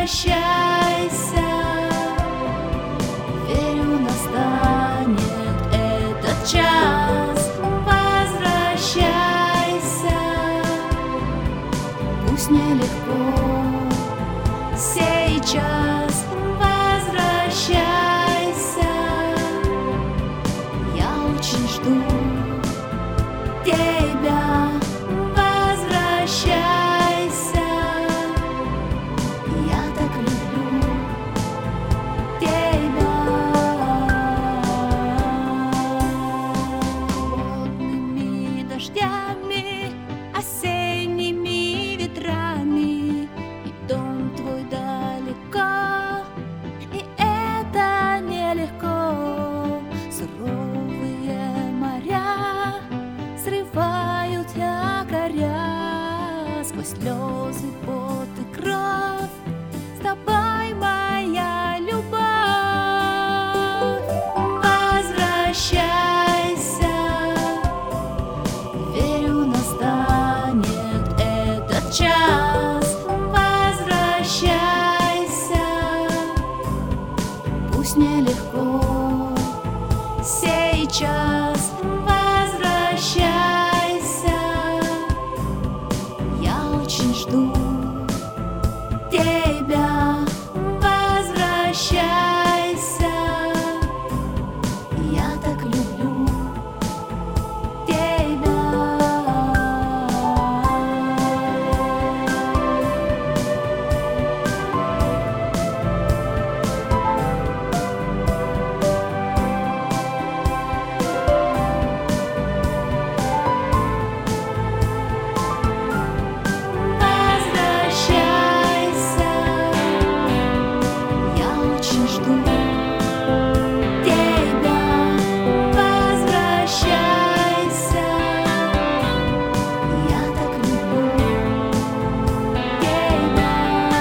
возвращайся. Верю, настанет этот час. Возвращайся. Пусть нелегко сейчас. Возвращайся. Я очень жду тебя. Возвращайся. Я так люблю тебя. Холодными дождями, осенними ветрами, и дом твой далеко, и это нелегко. Суровые моря срывают якоря, сквозь слезы, пот и кровь. С тобой моя любовь. Возвращайся. Верю, настанет этот час. Возвращайся. Пусть нелегко сейчас. Возвращайся. Я очень жду тебя. Возвращайся. Я так люблю тебя. Возвращайся. Я очень жду тебя. Возвращайся. Я так люблю тебя.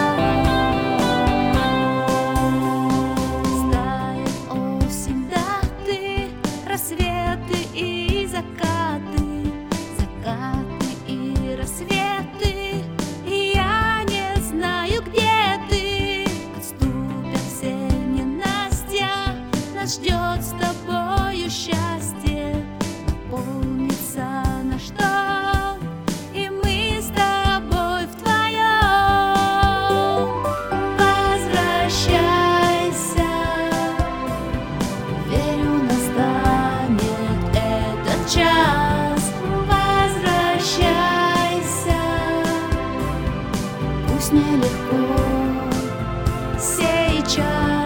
Стает осень, даты, рассветы и закаты, закаты и рассветы. И я не знаю, где ты. Отступят все ненастья, нас ждет с тобою счастье. Наполнится наш дом, и мы с тобой вдвоем. Возвращайся. Верю, настанет этот час. Возвращайся. Пусть нелегко сейчас.